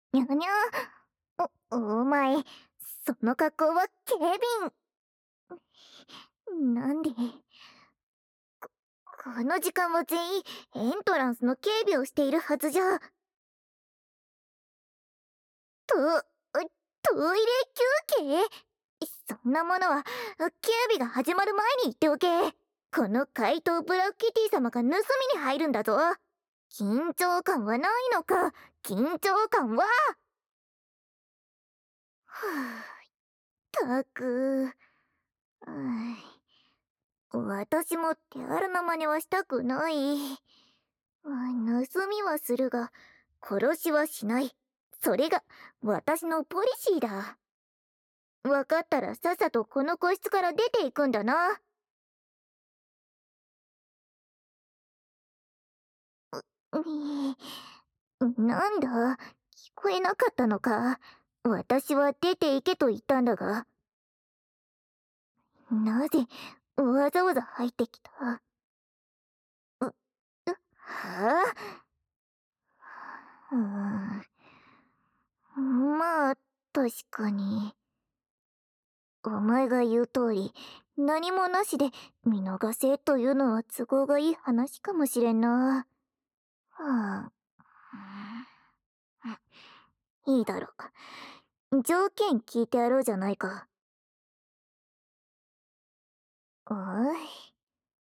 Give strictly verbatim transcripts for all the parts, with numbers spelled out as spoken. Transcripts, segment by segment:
にゃにゃ。お、お前、その格好は警備員。なんで、この時間は全員エントランスの警備をしているはずじゃ。と、トイレ休憩？そんなものは、警備が始まる前に言っておけ。この怪盗ブラックキティ様が盗みに入るんだぞ。緊張感はないのか？緊張感は。はぁ、たく。私も手荒な真似はしたくない。盗みはするが、殺しはしない。それが私のポリシーだ。分かったらさっさとこの個室から出ていくんだな。になんだ、聞こえなかったのか。私は出て行けと言ったんだが。なぜわざわざ入ってきた？う、う、はぁ、うーん、まあ、確かに。お前が言う通り、何もなしで見逃せというのは都合がいい話かもしれんな。はあ、いいだろう。条件聞いてやろうじゃないか。おい。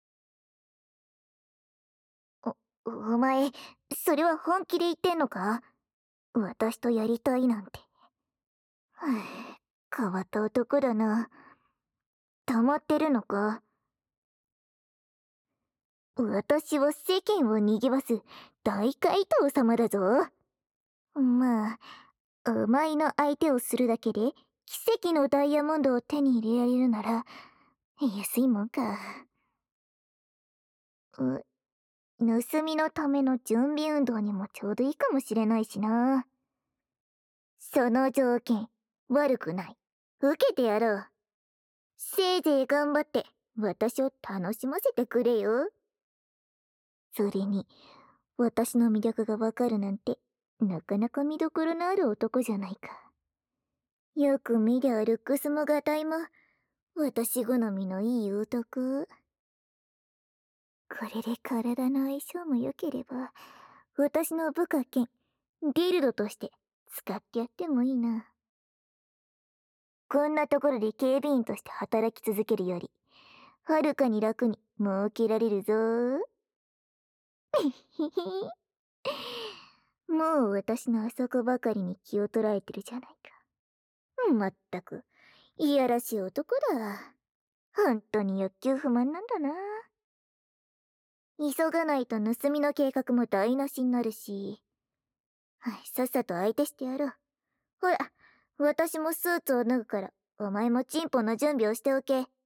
お、お前、それは本気で言ってんのか？私とやりたいなんて。はあ、変わった男だな。溜まってるのか？私は世間を賑わす大怪盗様だぞ。まあ、お前の相手をするだけで奇跡のダイヤモンドを手に入れられるなら安いもんか。う、盗みのための準備運動にもちょうどいいかもしれないしな。その条件悪くない。受けてやろう。せいぜい頑張って私を楽しませてくれよ。それに私の魅力がわかるなんてなかなか見どころのある男じゃないか。よく見りゃルックスもガタイも私好みのいい男。これで体の相性も良ければ私の部下兼ディルドとして使ってやってもいいな。こんなところで警備員として働き続けるよりはるかに楽に儲けられるぞ。もう私のあそこばかりに気を取られてるじゃないか。まったくいやらしい男だ。本当に欲求不満なんだな。急がないと盗みの計画も台無しになるし。はい、さっさと相手してやろう。ほら、私もスーツを脱ぐからお前もチンポの準備をしておけ。